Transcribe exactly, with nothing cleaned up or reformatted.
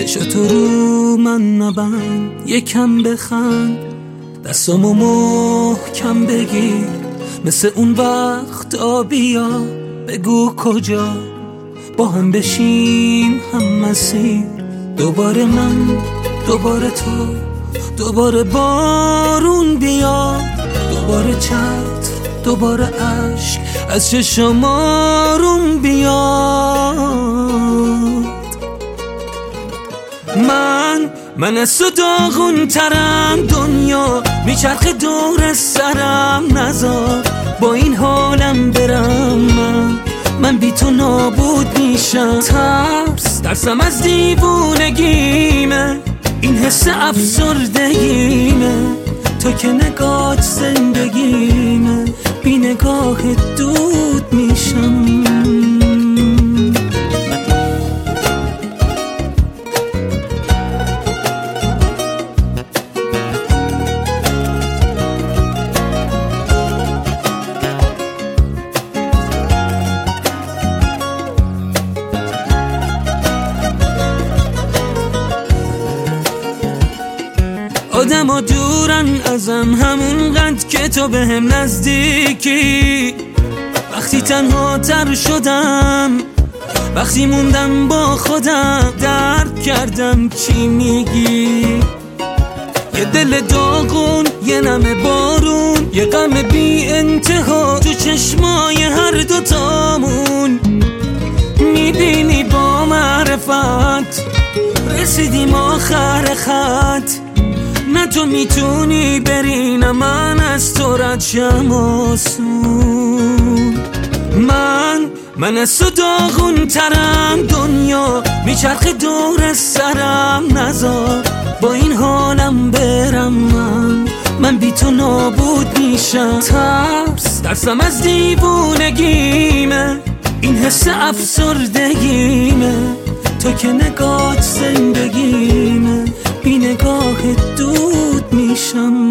چشاتو رو من نبند، یکم بخند، دستامو محکم بگیر، مثل اون وقت آبیا بگو کجا با هم بشیم هم مسیر. دوباره من دوباره تو، دوباره بارون بیا، دوباره چتر، دوباره عشق از چشم آروم بیاد. من من از تو داغون ترم، دنیا میچرخه دور سرم، نذار با این حالم برم. من من بی تو نابود میشم، ترس ترسم از دیوونگیمه، این حس افسردگیمه، تو که نگات زندگیمه، بی نگاه دود میشم. آدم ها دورن ازم همون قد که تو به هم نزدیکی. وقتی تنها تر شدم، وقتی موندم با خودم، درک کردم چی میگی. یه دل داغون، یه نم بارون، یه غم بی انتها تو چشمای هر دوتامون. میبینی با معرفت رسیدیم آخر خط، نه تو میتونی بری نه من از تو رد شم آسون. من من از تو داغون ترم، دنیا میچرخه دور سرم، نذار با این حالم برم. من من بی تو نابود میشم، ترس ترسم از دیوونگیمه، این حس افسردگیمه، تو که نگات زندگیمه، بی نگاه دود میشم.